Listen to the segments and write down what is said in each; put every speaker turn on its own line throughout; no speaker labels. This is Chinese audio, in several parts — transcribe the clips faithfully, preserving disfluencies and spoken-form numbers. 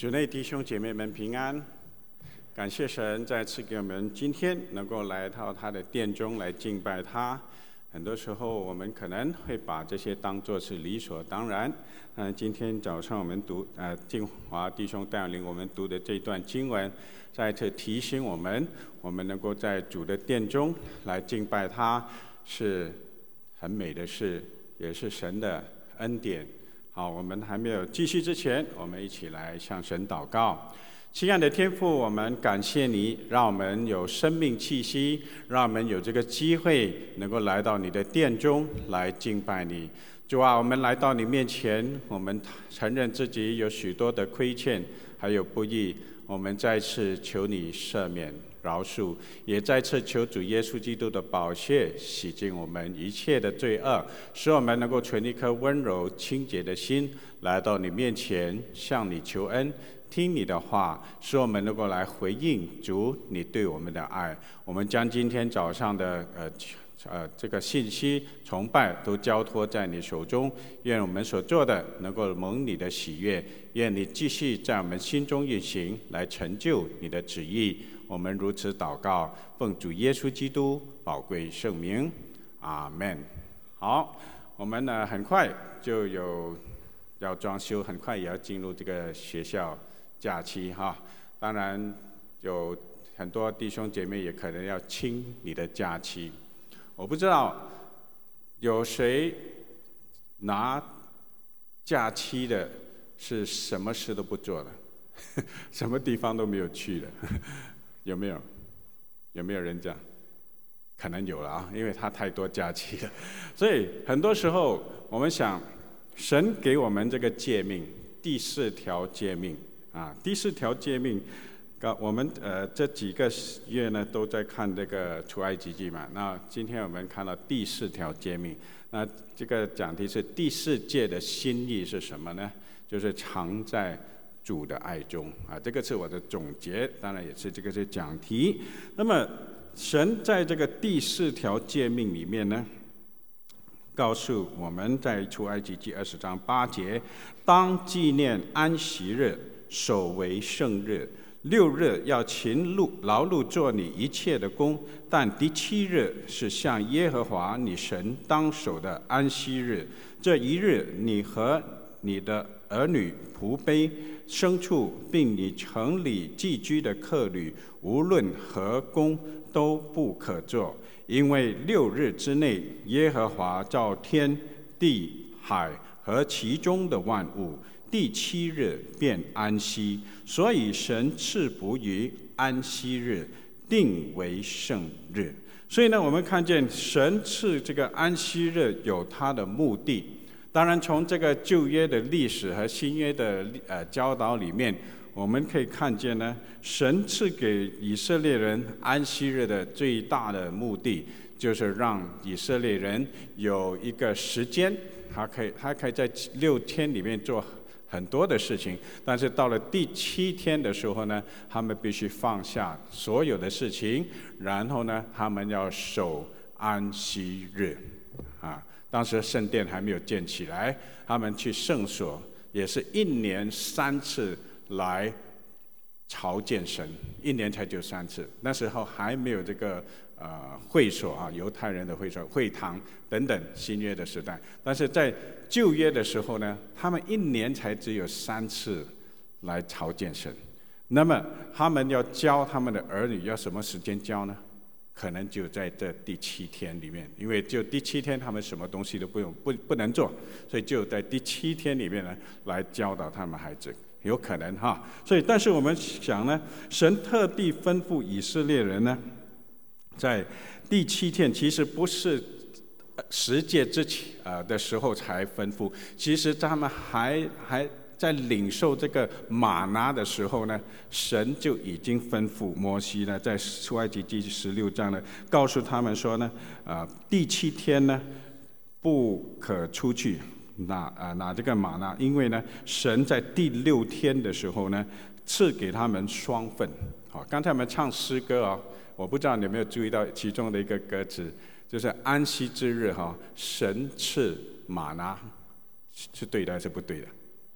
主内弟兄姐妹们平安，感谢神再次给我们今天能够来到他的殿中来敬拜他。很多时候我们可能会把这些当作是理所当然。嗯、呃，今天早上我们读呃静华弟兄带领我们读的这段经文，再次提醒我们，我们能够在主的殿中来敬拜他，是很美的事，也是神的恩典。好，我们还没有继续之前，我们一起来向神祷告。亲爱的天父，我们感谢你，让我们有生命气息，让我们有这个机会能够来到你的殿中来敬拜你。主啊，我们来到你面前，我们承认自己有许多的亏欠，还有不义，我们再次求你赦免饶恕，也再次求主耶稣基督的宝血洗净我们一切的罪恶，使我们能够存一颗温柔清洁的心来到你面前，向你求恩，听你的话，使我们能够来回应主你对我们的爱。我们将今天早上的呃呃这个信息崇拜都交托在你手中，愿我们所做的能够蒙你的喜悦，愿你继续在我们心中运行，来成就你的旨意。我们如此祷告，奉主耶稣基督宝贵圣名，阿们。好，我们呢很快就有要装修，很快也要进入这个学校假期哈。当然有很多弟兄姐妹也可能要清你的假期。我不知道有谁拿假期的是什么事都不做的，什么地方都没有去的。有没有？有没有人这样？可能有了啊，因为他太多假期了。所以很多时候我们想，神给我们这个诫命，第四条诫命啊，第四条诫命，我们呃这几个月呢都在看这个出埃及记嘛。那今天我们看到第四条诫命，那这个讲题是第四诫的心意是什么呢？就是常在主的爱中啊，这个是我的总结，当然也是这个是讲题。那么神在这个第四条诫命里面呢，告诉我们在出埃及记二十章八节，当纪念安息日，守为圣日。六日要勤碌劳碌做你一切的工，但第七日是向耶和华你神当守的安息日。这一日，你和你的儿女、仆婢、牲畜，并你城里寄居的客旅，无论何工都不可做，因为六日之内，耶和华造天地海和其中的万物，第七日便安息，所以神赐福于安息日，定为圣日。所以呢，我们看见神赐这个安息日有他的目的。当然，从这个旧约的历史和新约的呃教导里面，我们可以看见呢，神赐给以色列人安息日的最大的目的，就是让以色列人有一个时间，他可以他可以在六天里面做很多的事情，但是到了第七天的时候呢，他们必须放下所有的事情，然后呢，他们要守安息日，啊。当时圣殿还没有建起来，他们去圣所，也是一年三次来朝见神，一年才就三次。那时候还没有这个呃会所啊，犹太人的会所、会堂等等，新约的时代。但是在旧约的时候呢，他们一年才只有三次来朝见神。那么他们要教他们的儿女，要什么时间教呢？可能就在这第七天里面，因为就第七天他们什么东西都不用不不能做，所以就在第七天里面呢来教导他们孩子，有可能哈。所以，但是我们想呢，神特地吩咐以色列人呢，在第七天其实不是十诫之前啊的时候才吩咐，其实他们还还。在领受这个玛拿的时候呢，神就已经吩咐摩西呢，在出埃及记十六章呢，告诉他们说呢，啊、呃，第七天呢，不可出去拿啊、呃、拿这个玛拿，因为呢，神在第六天的时候呢，赐给他们双份。好，刚才我们唱诗歌哦，我不知道你有没有注意到其中的一个歌词，就是安息之日哈、哦，神赐玛拿，是对的还是不对的？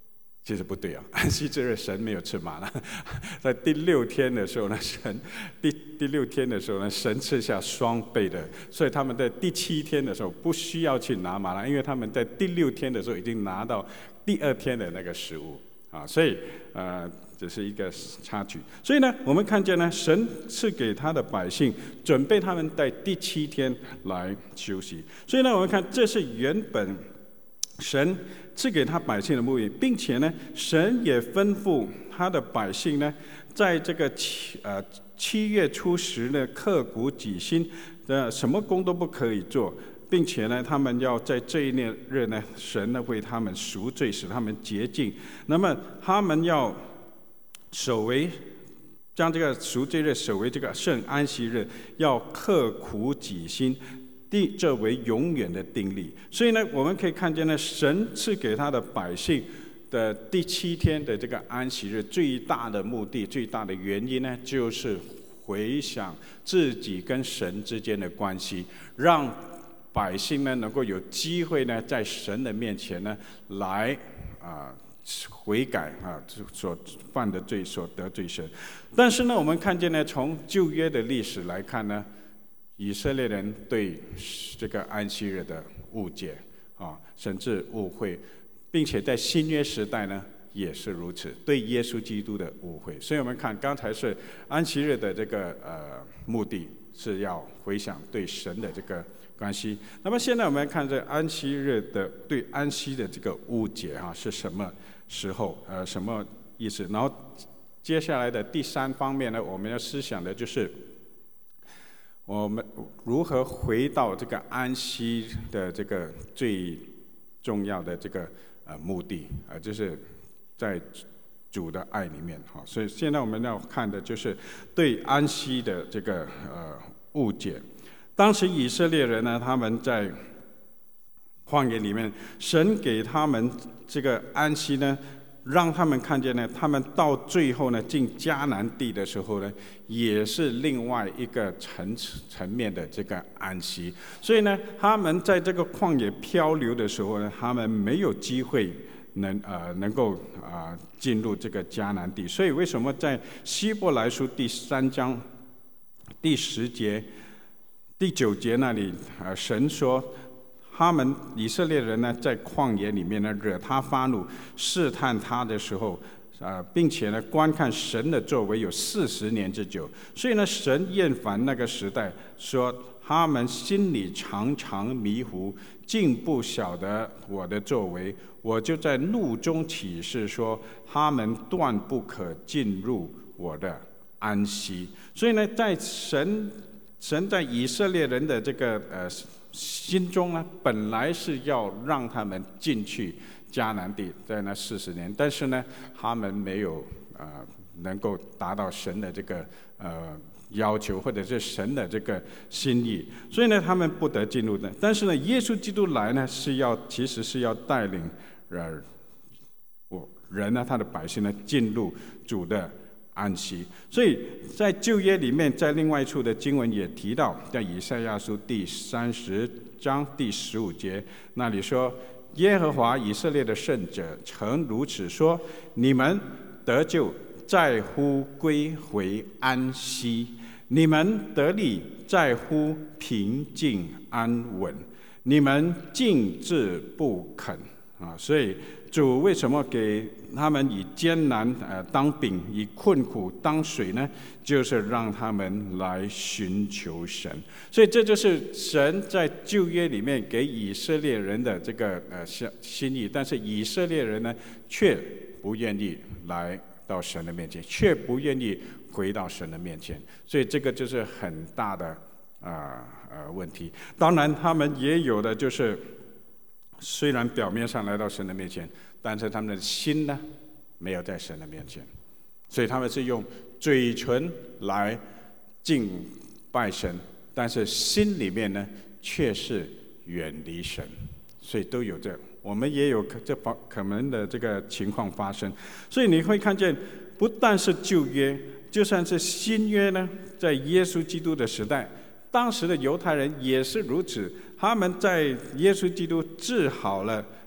其实不对啊，安息之日神没有吃玛纳，在第六天的时候呢，神第第六天的时候呢，神赐下双倍的，所以他们在第七天的时候不需要去拿玛纳，因为他们在第六天的时候已经拿到第二天的那个食物啊，所以呃这是一个插曲。所以呢，我们看见呢，神赐给他的百姓准备他们在第七天来休息，所以呢，我们看这是原本神赐给他百姓的目的，并且呢，神也吩咐他的百姓呢，在这个七呃七月初十呢，刻苦己心的，什么工都不可以做，并且呢，他们要在这一日呢，神呢为他们赎罪，使他们洁净。那么他们要守为将这个赎罪日守为这个圣安息日，要刻苦己心。定这为永远的定例，所以呢，我们可以看见呢，神赐给他的百姓的第七天的这个安息日，最大的目的、最大的原因呢，就是回想自己跟神之间的关系，让百姓呢能够有机会呢，在神的面前呢来啊、呃、悔改啊所犯的罪，所得罪神。但是呢，我们看见呢，从旧约的历史来看呢，以色列人对这个安息日的误解啊，甚至误会，并且在新约时代呢也是如此，对耶稣基督的误会。所以我们看刚才是安息日的这个呃目的是要回想对神的这个关系。那么现在我们看这安息日的对安息的这个误解啊是什么时候呃什么意思？然后接下来的第三方面呢，我们要思想的就是我们如何回到这个安息的这个最重要的这个呃目的啊、呃，就是在主的爱里面哈。所以现在我们要看的就是对安息的这个呃误解。当时以色列人呢，他们在旷野里面，神给他们这个安息呢，让他们看见呢，他们到最后呢进迦南地的时候呢，也是另外一个层层面的这个安息。所以呢，他们在这个旷野漂流的时候呢，他们没有机会能呃能够啊、呃、进入这个迦南地。所以为什么在希伯来书第三章第十节、第九节那里啊、呃，神说，他们以色列人呢，在旷野里面呢，惹他发怒，试探他的时候，啊、呃，并且呢，观看神的作为有四十年之久。所以呢，神厌烦那个时代，说他们心里常常迷糊，竟不晓得我的作为。我就在怒中起誓说，他们断不可进入我的安息。所以呢，在神神在以色列人的这个呃。心中呢，本来是要让他们进去迦南地，在那四十年，但是呢，他们没有呃能够达到神的这个呃要求，或者是神的这个心意，所以呢，他们不得进入的。但是呢，耶稣基督来呢，是要其实是要带领呃我人呢，他的百姓呢，进入主的安息。所以在旧约里面，在另外一处的经文也提到，在以赛亚书第三十章第十五节那里说，耶和华以色列的圣者曾如此说，你们得救在乎归回安息，你们得力在乎平静安稳，你们静置不肯啊。所以主为什么给他们以艰难呃当饼，以困苦当水呢？就是让他们来寻求神。所以这就是神在旧约里面给以色列人的这个呃心意，但是以色列人呢，却不愿意来到神的面前，却不愿意回到神的面前。所以这个就是很大的啊 呃, 呃问题。当然，他们也有的就是。虽然表面上来到神的面前，但是他们的心呢，没有在神的面前，所以他们是用嘴唇来敬拜神，但是心里面呢，却是远离神，所以都有这，我们也有这可能的这个情况发生。所以你会看见，不但是旧约，就算是新约呢，在耶稣基督的时代，当时的犹太人也是如此。他们在耶稣基督治好了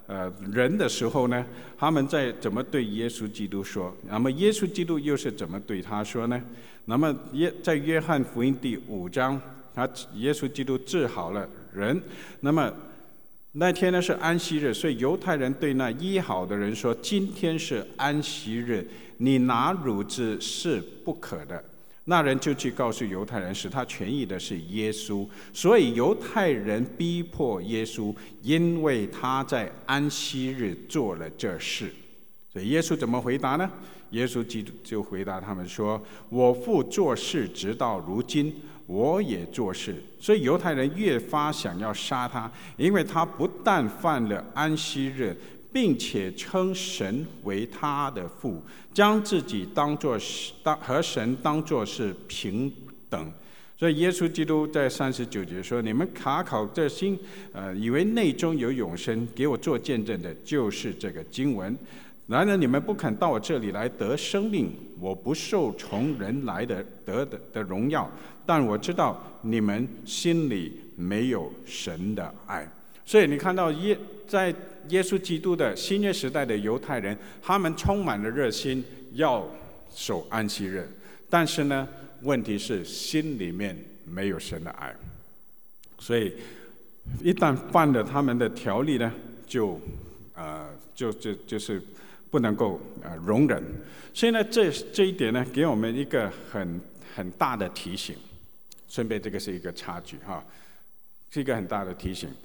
呃人的时候呢，他们在怎么对耶稣基督说？那么耶稣基督又是怎么对他说呢？那么约在约翰福音第五章，他耶稣基督治好了人。那么那天呢是安息日，所以犹太人对那医好的人说：“今天是安息日，你拿褥子是不可的。”那人就去告诉犹太人，使他痊愈的是耶稣。所以犹太人逼迫耶稣，因为他在安息日做了这事。所以耶稣怎么回答呢？耶稣基督就回答他们说：“我父做事直到如今，我也做事。”所以犹太人越发想要杀他，因为他不但犯了安息日，并且称神为他的父，将自己当作当和神当作是平等。所以耶稣基督在三十九节说：“你们卡考这心，呃，以为内中有永生，给我做见证的，就是这个经文。然而你们不肯到我这里来得生命，我不受从人来的得的的荣耀，但我知道你们心里没有神的爱。”所以你看到耶在耶稣基督的新约时代的犹太人，他们充满了热心要守安息日，但是呢，问题是心里面没有神的爱，所以一旦犯了他们的条例呢，就呃就就就是不能够呃容忍。所以呢，这这一点呢，给我们一个很很大的提醒。顺便，这个是一个插曲哈，是一个很大的提醒。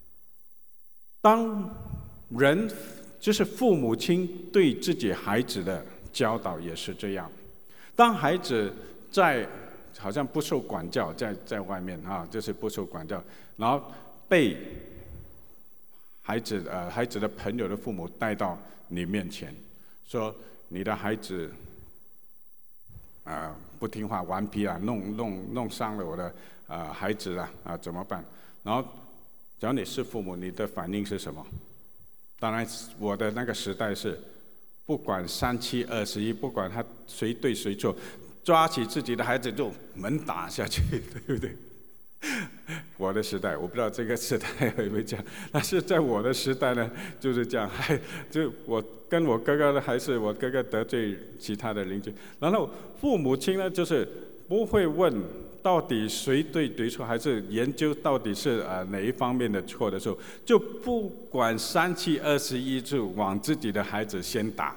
当人就是父母亲对自己孩子的教导也是这样。当孩子在好像不受管教，在在外面啊，就是不受管教，然后被孩子呃孩子的朋友的父母带到你面前，说你的孩子啊、呃、不听话、顽皮啊，弄弄弄伤了我的呃孩子啊啊怎么办？然后只要你是父母，你的反应是什么？当然，我的那个时代是，不管三七二十一，不管他谁对谁错，抓起自己的孩子就猛打下去，对不对？我的时代，我不知道这个时代会不会这样，但是在我的时代呢，就是这样。还就我跟我哥哥呢，还是我哥哥得罪其他的邻居，然后父母亲呢，就是不会问到底谁对谁错，还是研究到底是呃哪一方面的错的时候，就不管三七二十一，就往自己的孩子先打。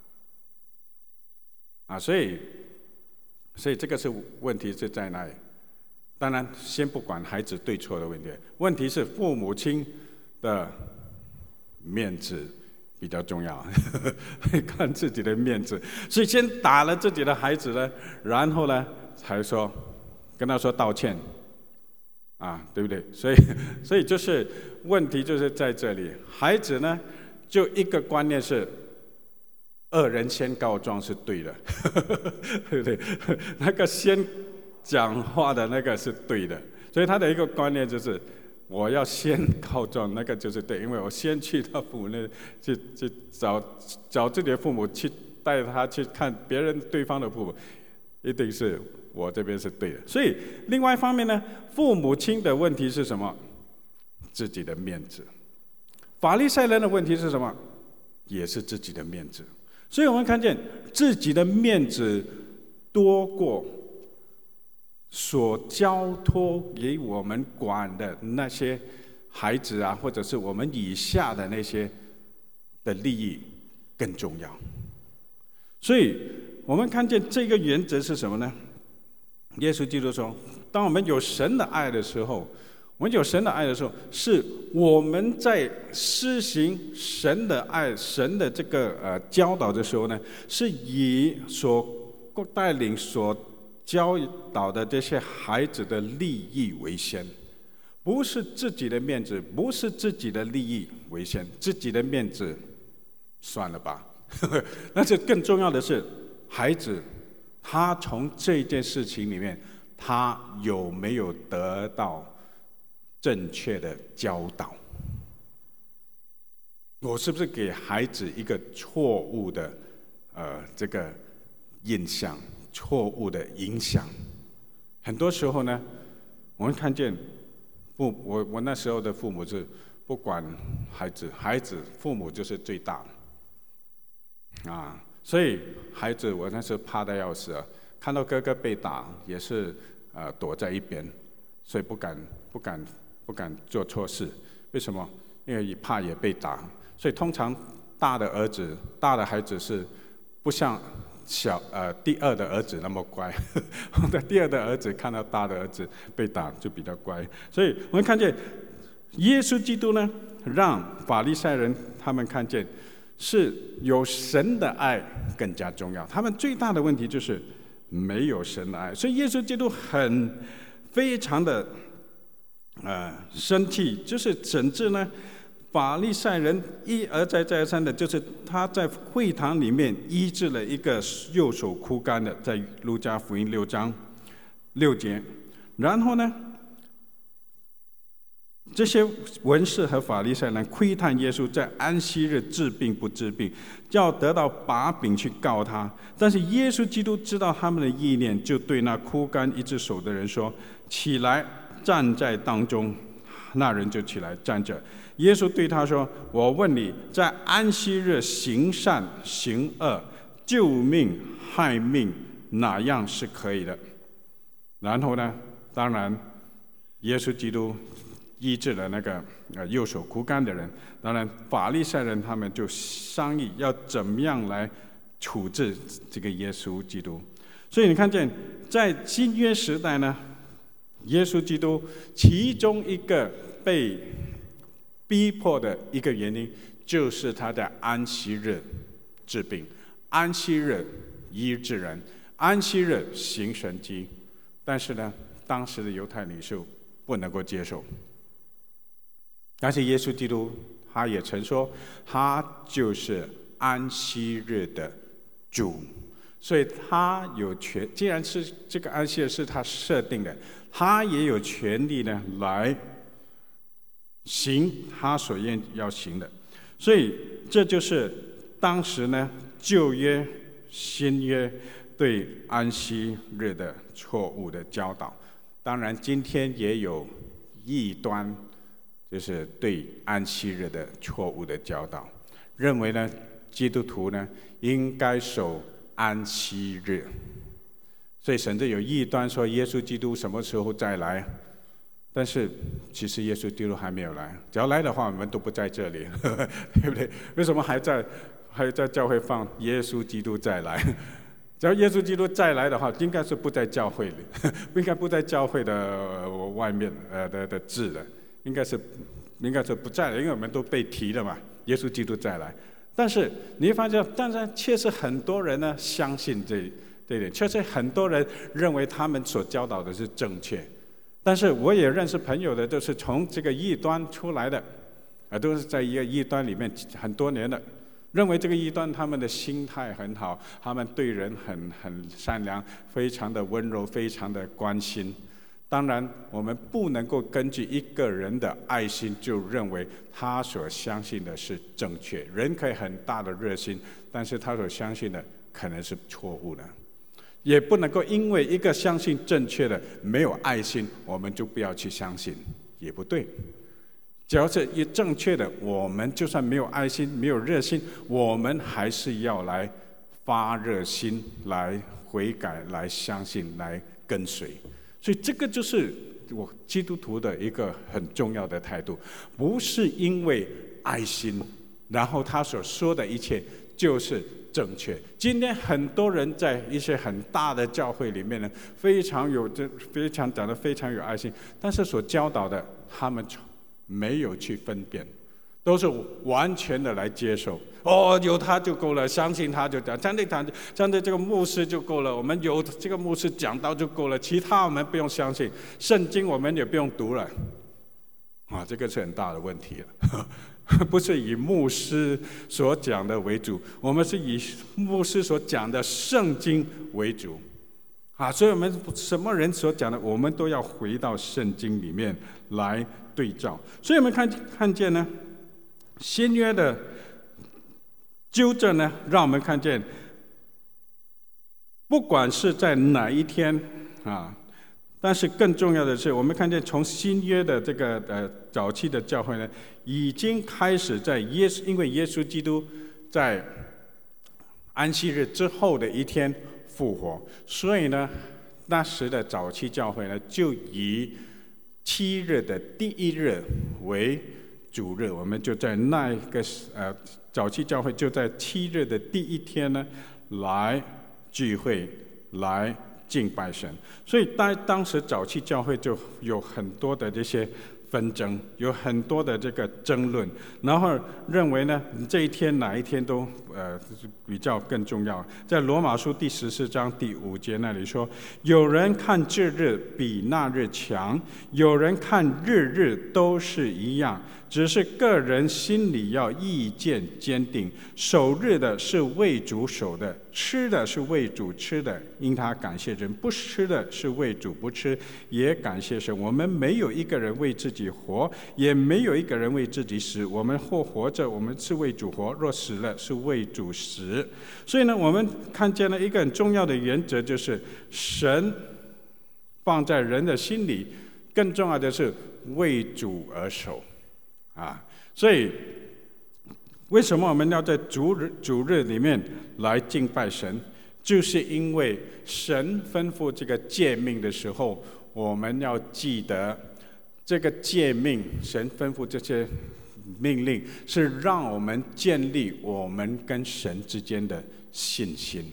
啊，所以，所以这个是问题是在哪里？当然，先不管孩子对错的问题，问题是父母亲的面子比较重要，看自己的面子，所以先打了自己的孩子呢，然后呢才说跟他说道歉，啊，对不对？所以，所以就是问题就是在这里，孩子呢就一个观念是，恶人先告状是对的，对不对？那个先讲话的那个是对的，所以他的一个观念就是，我要先告状，那个就是对，因为我先去他父母那去去找找自己的父母，去带他去看别人对方的父母，一定是我这边是对的。所以另外一方面呢，父母亲的问题是什么？自己的面子。法利赛人的问题是什么？也是自己的面子。所以我们看见自己的面子多过所交托给我们管的那些孩子啊，或者是我们以下的那些的利益更重要。所以我们看见这个原则是什么呢？耶稣基督说，当我们有神的爱的时候，我们有神的爱的时候，是我们在施行神的爱、神的这个呃教导的时候呢，是以所带领所教导的这些孩子的利益为先，不是自己的面子，不是自己的利益为先，自己的面子算了吧。但是更重要的是，孩子他从这件事情里面，他有没有得到正确的教导？我是不是给孩子一个错误的呃这个印象？错误的影响，很多时候呢，我们看见父我我那时候的父母是不管孩子，孩子父母就是最大的啊。所以孩子，我那时候怕得要死啊，看到哥哥被打，也是呃躲在一边，所以不敢不敢不敢做错事。为什么？因为怕也被打。所以通常大的儿子、大的孩子是不像小呃第二的儿子那么乖。的第二的儿子看到大的儿子被打就比较乖。所以我们看见耶稣基督呢，让法利赛人他们看见是有神的爱更加重要。他们最大的问题就是没有神的爱，所以耶稣基督很非常的呃生气，就是甚至呢，法利赛人一而再再而三的，就是他在会堂里面医治了一个右手枯干的，在路加福音六章六节，然后呢，这些文士和法利赛人窥探耶稣在安息日治病不治病，要得到把柄去告他。但是耶稣基督知道他们的意念，就对那枯干一只手的人说：“起来，站在当中。”那人就起来站着。耶稣对他说：“我问你，在安息日行善行恶、救命害命，哪样是可以的？”然后呢，当然，耶稣基督医治了那个呃右手枯干的人。当然，法利赛人他们就商议要怎么样来处置这个耶稣基督。所以你看见，在新约时代呢，耶稣基督其中一个被逼迫的一个原因，就是他在安息日治病，安息日医治人，安息日行神迹。但是呢，当时的犹太领袖不能够接受。但是耶稣基督他也曾说，他就是安息日的主，所以他有权，既然是这个安息日是他设定的，他也有权利呢来行他所愿要行的。所以这就是当时呢旧约新约对安息日的错误的教导。当然今天也有异端，就是对安息日的错误的教导，认为呢基督徒呢应该守安息日。所以甚至有异端说耶稣基督什么时候再来，但是其实耶稣基督还没有来，只要来的话我们都不在这里，对不对？为什么还在还在教会放耶稣基督再来？只要耶稣基督再来的话，应该是不在教会里，不应该不在教会的外面呃的的字的，应该是应该是不在了，因为我们都被提了嘛，耶稣基督再来。但是你会发现，但是确实很多人呢相信这这一点，确实很多人认为他们所教导的是正确。但是我也认识朋友的，都是从这个异端出来的，啊，都是在一个异端里面很多年的，认为这个异端他们的心态很好，他们对人很很善良，非常的温柔，非常的关心。当然，我们不能够根据一个人的爱心就认为他所相信的是正确。人可以很大的热心，但是他所相信的可能是错误的。也不能够因为一个相信正确的没有爱心，我们就不要去相信，也不对。只要是一正确的，我们就算没有爱心、没有热心，我们还是要来发热心，来悔改，来相信，来跟随。所以这个就是我基督徒的一个很重要的态度，不是因为爱心，然后他所说的一切就是正确。今天很多人在一些很大的教会里面呢，非常有这非常讲的非常有爱心，但是所教导的他们没有去分辨，都是完全的来接受。哦，有他就够了，相信他就讲，相对谈，相对这个牧师就够了。我们有这个牧师讲道就够了，其他我们不用相信，圣经我们也不用读了。啊，这个是很大的问题了。不是以牧师所讲的为主，我们是以牧师所讲的圣经为主。啊，所以我们什么人所讲的，我们都要回到圣经里面来对照。所以我们看看见呢，新约的纠正呢，让我们看见，不管是在哪一天啊， 但是更重要的是，我们看见从新约的这个呃早期的教会呢，已经开始在耶稣，因为耶稣基督在安息日之后的一天复活，所以呢，那时的早期教会呢，就以七日的第一日为主日，我们就在那一个呃早期教会就在七日的第一天呢来聚会来敬拜神，所以当当时早期教会就有很多的这些纷争，有很多的这个争论，然后认为呢这一天哪一天都呃比较更重要。在罗马书第十四章第五节那里说，有人看这日比那日强，有人看日日都是一样，只是个人心里要意见坚定。守日的是为主守的，吃的是为主吃的，因他感谢神；不吃的是为主不吃，也感谢神。我们没有一个人为自己活，也没有一个人为自己死。我们或活着，我们是为主活；若死了，是为主死。所以呢，我们看见了一个很重要的原则，就是神放在人的心里，更重要的是为主而守啊。所以为什么我们要在主日主日里面来敬拜神？就是因为神吩咐这个诫命的时候，我们要记得这个诫命，神吩咐这些命令是让我们建立我们跟神之间的信心。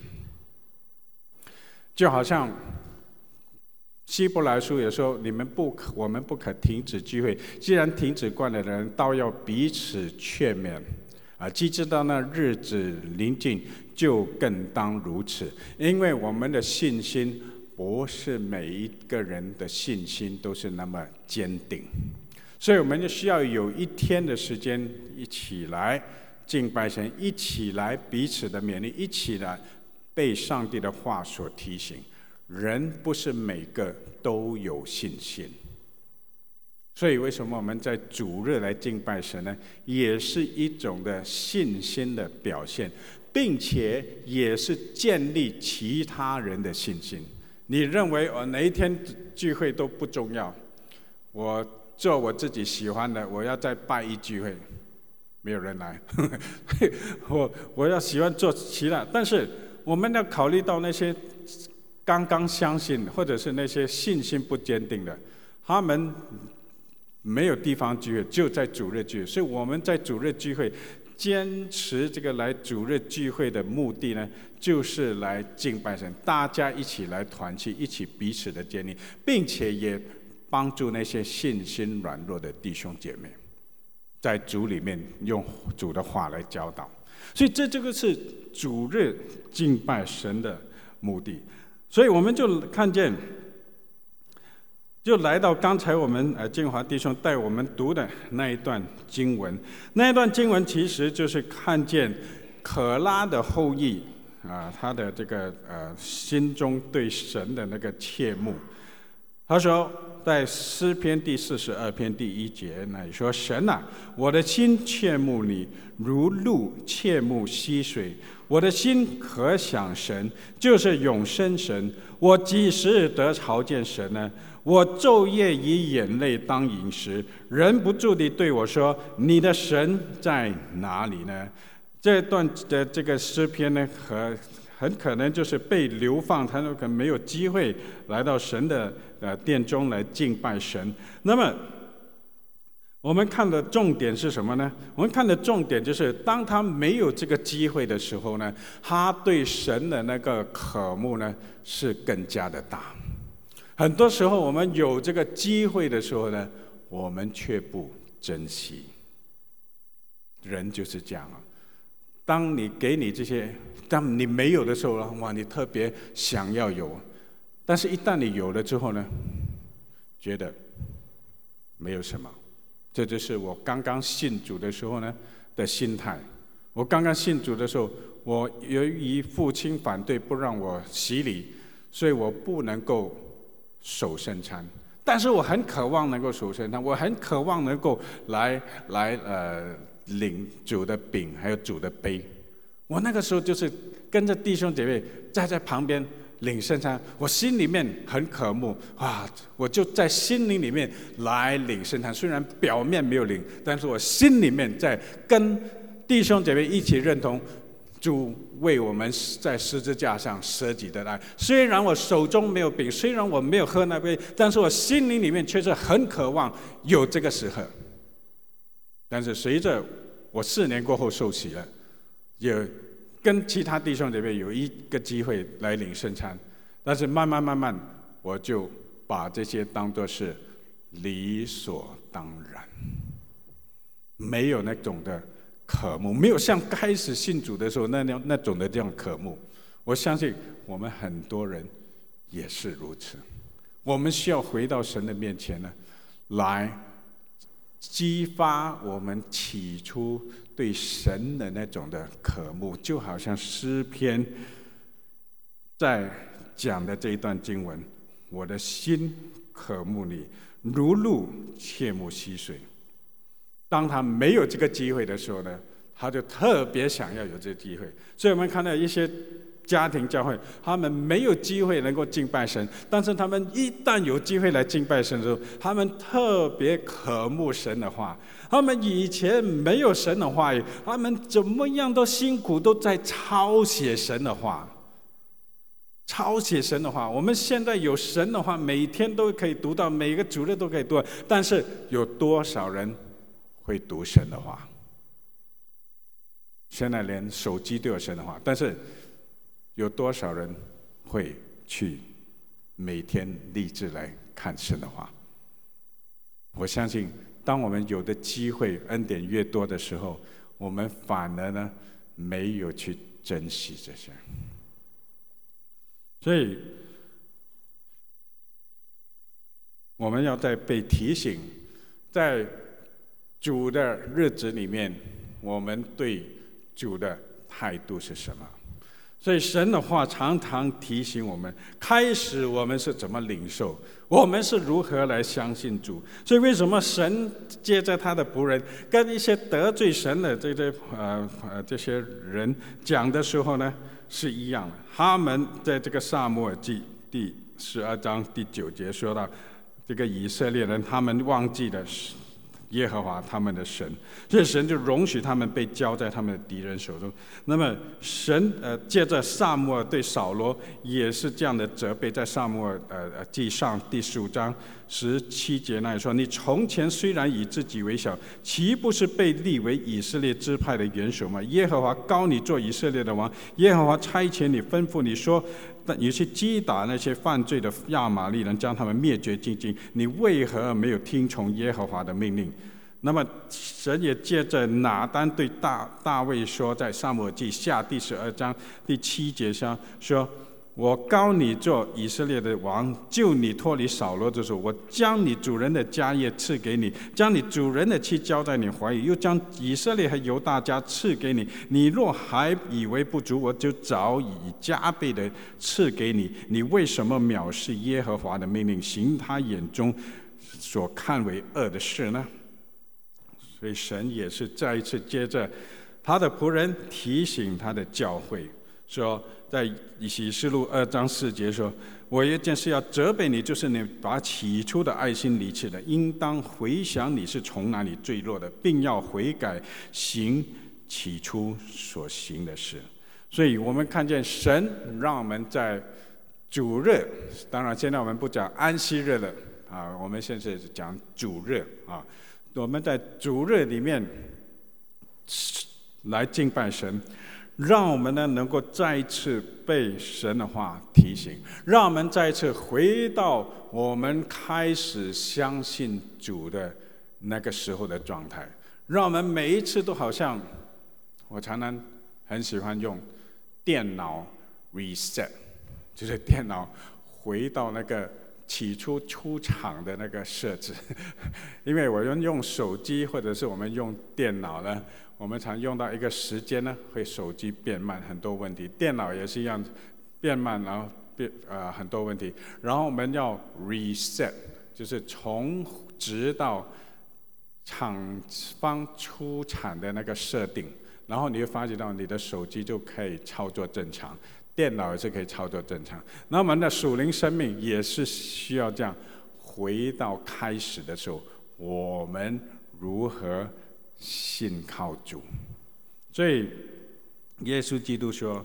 就好像希伯来书也说，你们不可，我们不可停止聚会，既然停止惯了的人，倒要彼此劝勉啊，既知道那日子临近，就更当如此。因为我们的信心不是每一个人的信心都是那么坚定，所以我们就需要有一天的时间一起来敬拜神，一起来彼此的勉励，一起来被上帝的话所提醒。人不是每个都有信心，所以为什么我们在主日来敬拜神呢？也是一种的信心的表现，并且也是建立其他人的信心。你认为我哪一天聚会都不重要，我做我自己喜欢的，我要在拜一聚会，没有人来，我我要喜欢做其他，但是我们要考虑到那些刚刚相信，或者是那些信心不坚定的，他们没有地方聚会，就在主日聚会。所以我们在主日聚会，坚持这个来主日聚会的目的呢，就是来敬拜神，大家一起来团契，一起彼此的建立，并且也帮助那些信心软弱的弟兄姐妹，在主里面用主的话来教导。所以这这个是主日敬拜神的目的。所以我们就看见，就来到刚才我们呃建华弟兄带我们读的那一段经文。那一段经文其实就是看见可拉的后裔啊，他的这个呃心中对神的那个切慕。他说，在诗篇第四十二篇第一节那里说：“神啊，我的心切慕你，如鹿切慕溪水。我的心可想神，就是永生神。我几时得朝见神呢？我昼夜以眼泪当饮食，忍不住地对我说：你的神在哪里呢？”这段的这个诗篇呢，和很可能就是被流放，他可能没有机会来到神的呃殿中来敬拜神。那么我们看的重点是什么呢？我们看的重点就是，当他没有这个机会的时候呢，他对神的那个渴慕呢是更加的大。很多时候我们有这个机会的时候呢，我们却不珍惜。人就是这样啊。当你给你这些，当你没有的时候，哇，你特别想要有，但是一旦你有了之后呢，觉得没有什么。这就是我刚刚信主的时候呢的心态。我刚刚信主的时候，我由于父亲反对不让我洗礼，所以我不能够守圣餐。但是我很渴望能够守圣餐，我很渴望能够来来呃领主的饼还有主的杯。我那个时候就是跟着弟兄姐妹站在旁边， 领圣餐，我心里面很渴慕啊，我就在心灵里面来领圣餐。虽然表面没有领，但是我心里面在跟弟兄姐妹一起认同主为我们在十字架上舍己的爱。虽然我手中没有饼，虽然我没有喝那杯，但是我心灵里面却是很渴望有这个时刻。但是随着我四年过后受洗了，也跟其他弟兄姐妹有一个机会来领圣餐，但是慢慢慢慢，我就把这些当作是理所当然，没有那种的渴慕，没有像开始信主的时候那样那种的这样渴慕。我相信我们很多人也是如此。我们需要回到神的面前呢，来激发我们起初对神的那种的渴慕，就好像诗篇在讲的这一段经文：我的心渴慕你，如鹿切慕溪水。当他没有这个机会的时候呢，他就特别想要有这个机会。所以我们看到一些家庭教会，他们没有机会能够敬拜神，但是他们一旦有机会来敬拜神的时候，他们特别渴慕神的话。他们以前没有神的话语，他们怎么样都辛苦都在抄写神的话，抄写神的话。我们现在有神的话，每天都可以读到，每个主日都可以读，但是有多少人会读神的话？现在连手机都有神的话，但是有多少人会去每天立志来看神的话？我相信当我们有的机会恩典越多的时候，我们反而呢没有去珍惜这些。所以我们要在被提醒，在主的日子里面，我们对主的态度是什么？所以神的话常常提醒我们，开始我们是怎么领受，我们是如何来相信主。所以为什么神借着他的仆人跟一些得罪神的这些呃呃这些人讲的时候呢，是一样的。他们在这个撒母耳记第十二章第九节说到，这个以色列人他们忘记了耶和华他们的神，所以神就容许他们被交在他们的敌人手中。那么神呃借着撒母耳对扫罗也是这样的责备，在撒母耳呃记上第十五章十七节那里说：你从前虽然以自己为小，岂不是被立为以色列支派的元首吗？耶和华膏你做以色列的王，耶和华差遣你，吩咐你说，你去击打那些犯罪的亚玛力人，将他们灭绝净尽。你为何没有听从耶和华的命令？那么神也借着拿单对大大卫说，在撒母耳记下第十二章第七节上说：我膏你做以色列的王，救你脱离扫罗之手。我将你主人的家业赐给你，将你主人的妻交在你怀里，又将以色列和犹大家赐给你。你若还以为不足，我就早已加倍的赐给你。你为什么藐视耶和华的命令，行他眼中所看为恶的事呢？所以神也是再一次接着他的仆人提醒他的教会说，在启示录二章四节说：我有一件事要责备你，就是你把起初的爱心离弃了，应当回想你是从哪里坠落的，并要悔改，行起初所行的事。所以我们看见神让我们在主日，当然现在我们不讲安息日了啊，我们现在讲主日啊。我们在主日里面来敬拜神，让我们呢能够再一次被神的话提醒，让我们再一次回到我们开始相信主的那个时候的状态，让我们每一次都好像，我常常很喜欢用电脑 reset， 就是电脑回到那个起初出厂的那个设置。因为我们用手机或者是我们用电脑呢，我们常用到一个时间呢，会手机变慢很多问题，电脑也是一样变慢，然后变呃很多问题，然后我们要 reset， 就是从直到厂方出产的那个设定，然后你会发觉到你的手机就可以操作正常。 电脑也是可以操作正常。那我们的属灵生命也是需要这样，回到开始的时候，我们如何信靠主？所以耶稣基督说，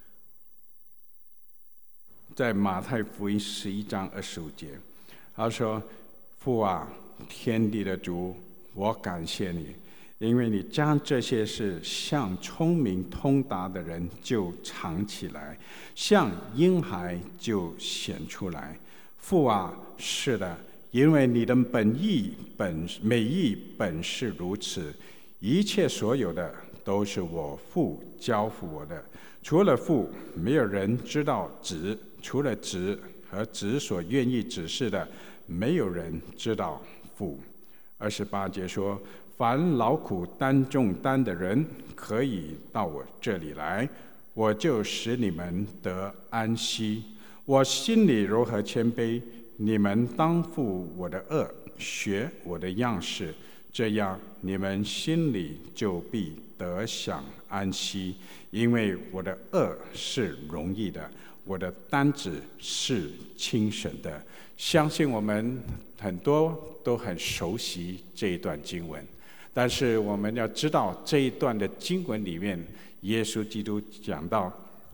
在马太福音十一章二十五节，他说：“父啊，天地的主，我感谢你，因为你将这些事向聪明通达的人就藏起来，向婴孩就显出来。父啊，是的，因为你的本意本美意本是如此。一切所有的都是我父交付我的，除了父，没有人知道子；除了子和子所愿意指示的，没有人知道父。”二十八节说：“凡劳苦担重担的人，可以到我这里来，我就使你们得安息。我心里柔和谦卑，你们当负我的軛，学我的样式，这样你们心里就必得享安息。因为我的軛是容易的，我的担子是轻省的。”相信我们很多都很熟悉这一段经文，但是我们要知道这一段的经文里面，耶稣基督讲到，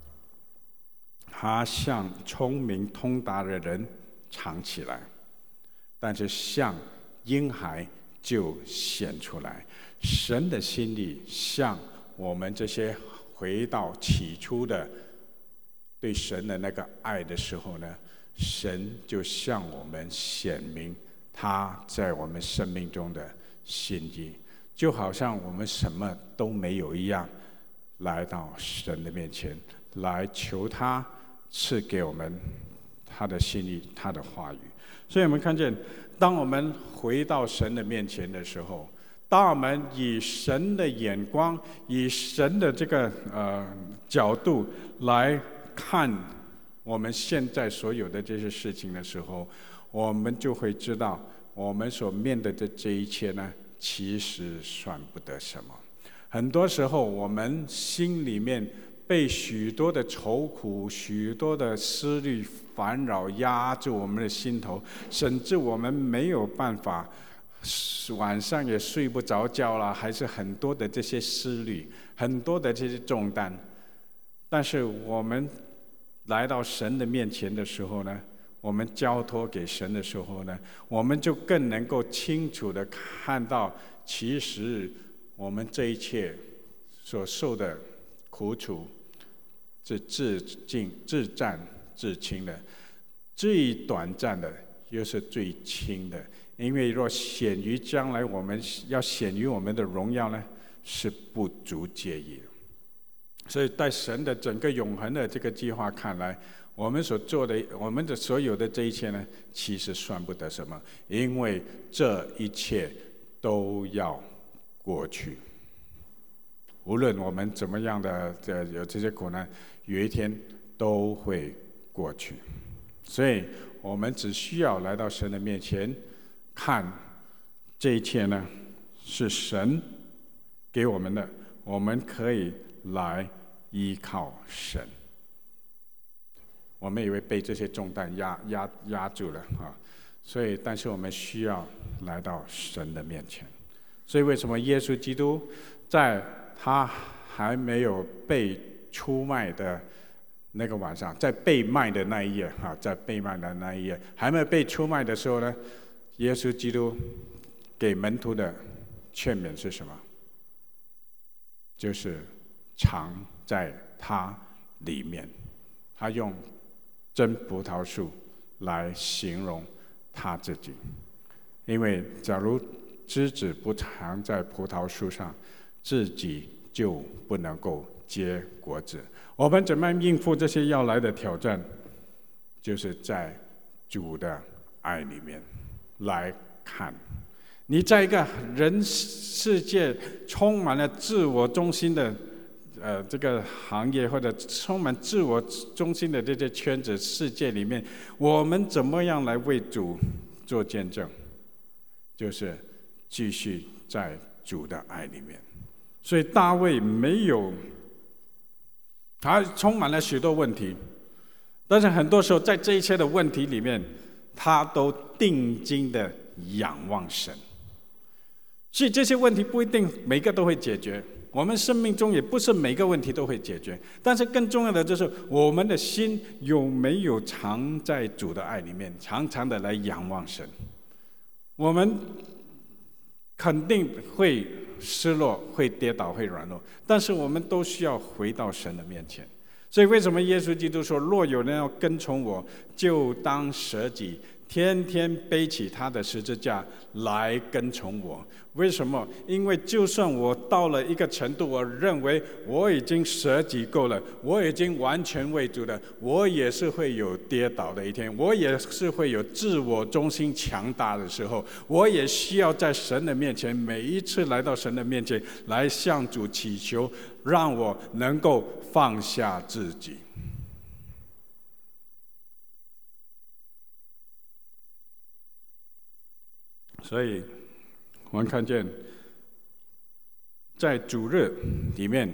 他向聪明通达的人藏起来，但是向婴孩就显出来。神的心意向我们这些回到起初的对神的那个爱的时候呢，神就向我们显明他在我们生命中的心意，就好像我们什么都没有一样，来到神的面前，来求他赐给我们他的心意，他的话语。所以我们看见，当我们回到神的面前的时候，当我们以神的眼光，以神的这个呃角度来看我们现在所有的这些事情的时候，我们就会知道，我们所面对的这一切呢，其实算不得什么。很多时候，我们心里面被许多的愁苦、许多的思虑烦扰压住我们的心头，甚至我们没有办法，晚上也睡不着觉了，还是很多的这些思虑，很多的这些重担。但是我们来到神的面前的时候呢，我们交托给神的时候呢，我们就更能够清楚地看到，其实我们这一切所受的苦楚是自尽、自战、自轻的，最短暂的又是最轻的。因为若显于将来我们要显于我们的荣耀呢，是不足介意的。所以在神的整个永恒的这个计划看来，我们所做的，我们的所有的这一切呢，其实算不得什么，因为这一切都要过去。无论我们怎么样的这有这些苦难，有一天都会过去。所以我们只需要来到神的面前，看这一切呢，是神给我们的，我们可以来依靠神。我们以为被这些重担压压压住了啊，所以但是我们需要来到神的面前。所以为什么耶稣基督在他还没有被出卖的那个晚上，在被卖的那一夜啊，在被卖的那一夜，还没有被出卖的时候呢，耶稣基督给门徒的劝勉是什么？就是藏在他里面。他用真葡萄树来形容他自己，因为假如枝子不藏在葡萄树上，自己就不能够结果子。我们怎么应付这些要来的挑战？就是在主的爱里面来看。你在一个人世界充满了自我中心的呃这个行业，或者充满自我中心的这些圈子世界里面，我们怎么样来为主做见证？就是继续在主的爱里面。所以大卫没有他充满了许多问题，但是很多时候在这一切的问题里面，他都定睛的仰望神。所以这些问题不一定每个都会解决，我们生命中也不是每个问题都会解决，但是更重要的就是我们的心有没有常在主的爱里面，常常的来仰望神。我们肯定会失落，会跌倒，会软弱，但是我们都需要回到神的面前。所以为什么耶稣基督说，若有人要跟从我，就当舍己，天天背起他的十字架来跟从我。为什么？因为就算我到了一个程度，我认为我已经舍己够了，我已经完全为主了，我也是会有跌倒的一天，我也是会有自我中心强大的时候，我也需要在神的面前，每一次来到神的面前，来向主祈求，让我能够放下自己。所以我们看见在主日里面，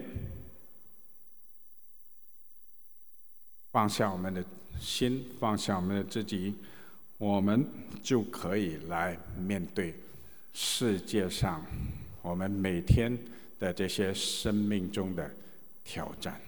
放下我们的心，放下我们的自己，我们就可以来面对世界上我们每天的这些生命中的挑战。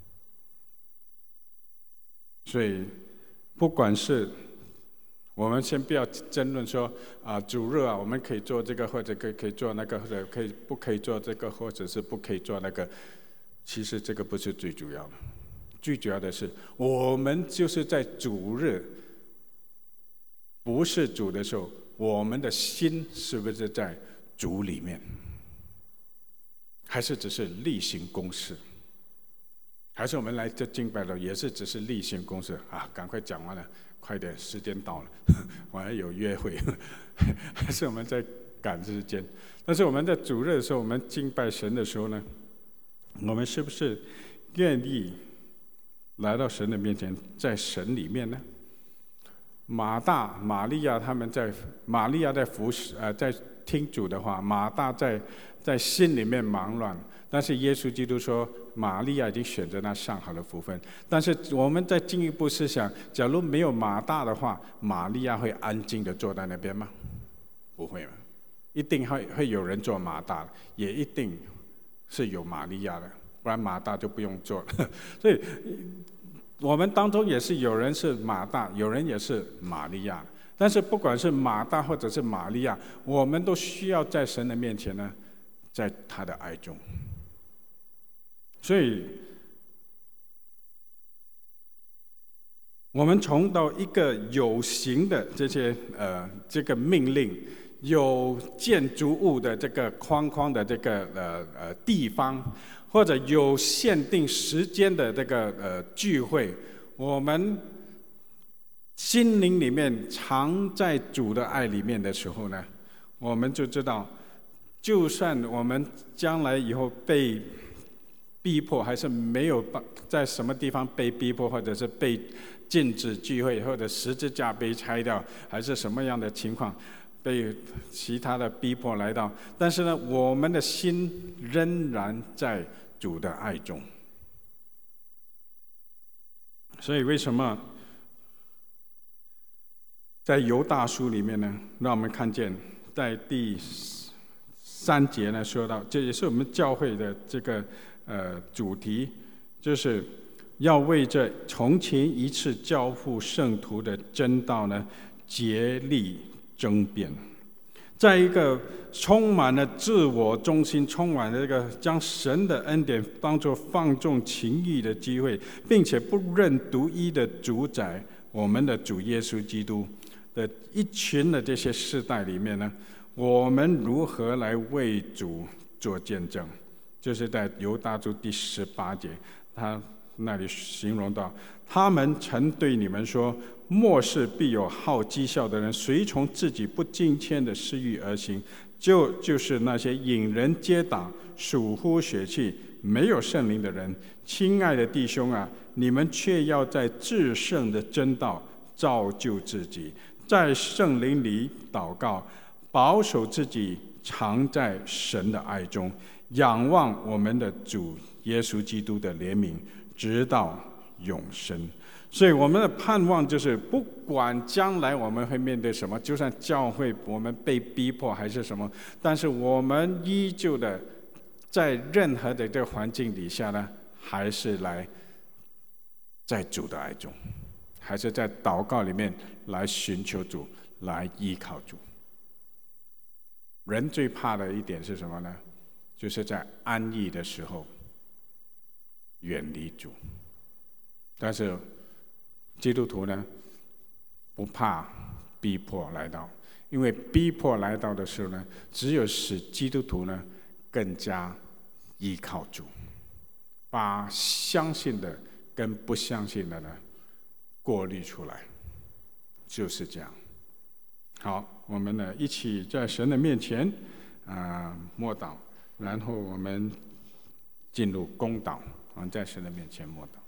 所以不管是我们先不要争论说啊，主日啊，我们可以做这个，或者可以可以做那个，或者可以不可以做这个，或者是不可以做那个。其实这个不是最主要的，最主要的是我们就是在主日不是主的时候，我们的心是不是在主里面，还是只是例行公事？还是我们来这敬拜了，也是只是例行公事啊？赶快讲完了。快点，时间到了，我还有约会，还是我们在赶时间？但是我们在主日的时候，我们敬拜神的时候呢，我们是不是愿意来到神的面前，在神里面呢？马大、玛利亚他们在，玛利亚在服侍，呃，在听主的话；马大在在心里面忙乱。但是耶稣基督说，玛利亚已经选择那上好的福分。但是我们再进一步思想，假如没有马大的话，玛利亚会安静的坐在那边吗？不会吗？一定会会有人做马大，也一定是有玛利亚的，不然马大就不用做了。所以我们当中也是有人是马大，有人也是玛利亚。但是不管是马大或者是玛利亚，我们都需要在神的面前呢，在他的爱中。所以我们从到一个有形的这些呃这个命令，有建筑物的这个框框的这个呃呃地方，或者有限定时间的这个呃聚会，我们心灵里面常在主的爱里面的时候呢，我们就知道，就算我们将来以后被逼迫，还是没有在什么地方被逼迫，或者是被禁止聚会，或者十字架被拆掉，还是什么样的情况，被其他的逼迫来到，但是呢，我们的心仍然在主的爱中。所以为什么在犹大书里面呢，让我们看见在第三节呢说到，这也是我们教会的这个呃主题，就是要为这从前一次交付圣徒的真道呢竭力争辩。在一个充满了自我中心，充满了这个将神的恩典当作放纵情欲的机会，并且不认独一的主宰我们的主耶稣基督的一群的这些世代里面呢，我们如何来为主做见证？就是在犹大书第十八节，他那里形容到，他们曾对你们说，末世必有好讥笑的人，随从自己不敬虔的私欲而行，就就是那些引人跌倒、属乎血气、没有圣灵的人。亲爱的弟兄啊，你们却要在至圣的真道造就自己，在圣灵里祷告，保守自己常在神的爱中，仰望我们的主耶稣基督的怜悯， 直到永生。所以我们的盼望就是，不管将来我们会面对什么，就算教会我们被逼迫还是什么，但是我们依旧的在任何的这个环境底下呢，还是来在主的爱中，还是在祷告里面来寻求主，来依靠主。人最怕的一点是什么呢？就是在安逸的时候远离主。但是基督徒呢，不怕逼迫来到，因为逼迫来到的时候呢，只有使基督徒呢更加依靠主，把相信的跟不相信的呢过滤出来，就是这样。好，我们呢一起在神的面前啊、呃、默祷，然后我们进入公祷，我们在神的面前默祷。